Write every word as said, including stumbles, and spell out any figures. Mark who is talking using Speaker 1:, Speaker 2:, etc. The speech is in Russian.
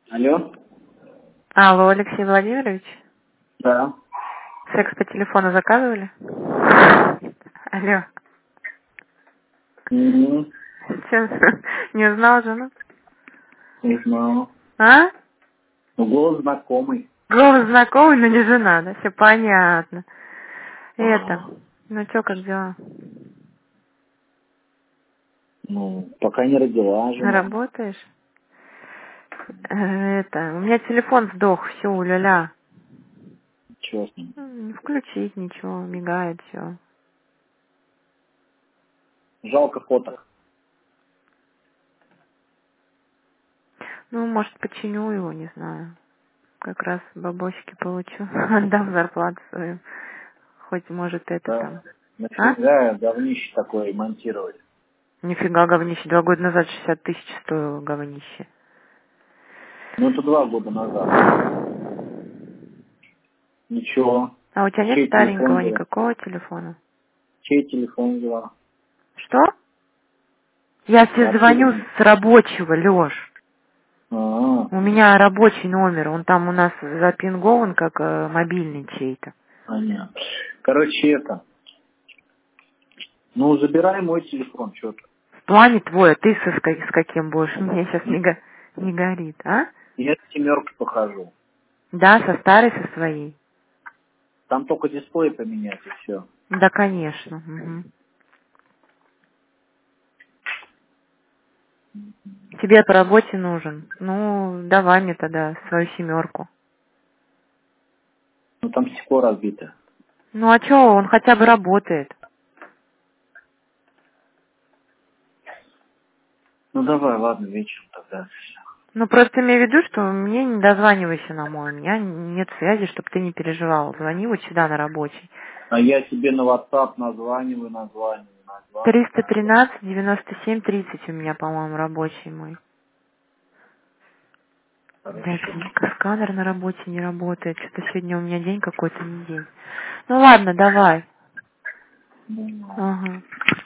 Speaker 1: Алло?
Speaker 2: Алло, Алексей Владимирович?
Speaker 1: Да.
Speaker 2: Секс по телефону заказывали? Алло.
Speaker 1: Угу.
Speaker 2: Че, не узнал жену?
Speaker 1: Не знаю.
Speaker 2: А?
Speaker 1: Ну, голос знакомый.
Speaker 2: Голос знакомый, но не жена, да? Все понятно. Это,
Speaker 1: А,
Speaker 2: ну что, как дела?
Speaker 1: ну, пока не родила жена.
Speaker 2: Работаешь? Э, Это, у меня телефон сдох, все, уля-ля.
Speaker 1: Чего с ним?
Speaker 2: Не включить ничего, мигает все.
Speaker 1: Жалко фоток.
Speaker 2: Ну, может, починю его, не знаю. Как раз бабосики получу, отдам зарплату свою. Хоть, может, это
Speaker 1: Да.
Speaker 2: там. А?
Speaker 1: Нафига говнище такое ремонтировать?
Speaker 2: Нифига говнище. Два года назад шестьдесят тысяч стоило говнище.
Speaker 1: Ну, это два года назад. Ничего.
Speaker 2: А у тебя нет
Speaker 1: Чей телефон
Speaker 2: старенького
Speaker 1: взяла?
Speaker 2: никакого телефона?
Speaker 1: Чей телефон взяла?
Speaker 2: Что? Я тебе звоню
Speaker 1: Откуда?
Speaker 2: с рабочего, Лёш.
Speaker 1: А,
Speaker 2: У меня рабочий номер. Он там у нас запингован, как э, мобильный чей-то.
Speaker 1: понятно. Короче, это. Ну, забирай мой телефон, что ты.
Speaker 2: В плане твой, а ты со, с, ка- с каким будешь? Мне сейчас не, го- не горит, а?
Speaker 1: Я с семерки похожу.
Speaker 2: Да, со старой, со своей.
Speaker 1: Там только дисплей поменять и все.
Speaker 2: Да, конечно. Мгм. Тебе по работе нужен. Ну, давай мне тогда свою семерку.
Speaker 1: Ну, там стекло разбито.
Speaker 2: Ну а чё, он хотя бы работает.
Speaker 1: Ну, давай, ладно, вечером тогда.
Speaker 2: Ну просто имею в виду, что мне не дозванивайся на мой. У меня нет связи, чтобы ты не переживал. Звони вот сюда на рабочий.
Speaker 1: А я тебе на WhatsApp названиваю, названиваю, названиваю.
Speaker 2: триста тринадцать девяносто семь тридцать у меня, по-моему, рабочий мой. Блядь,
Speaker 1: Хорошо.
Speaker 2: сканер на работе не работает. Что-то сегодня у меня день какой-то, не день. Ну ладно, давай.
Speaker 1: Ну,
Speaker 2: Ага.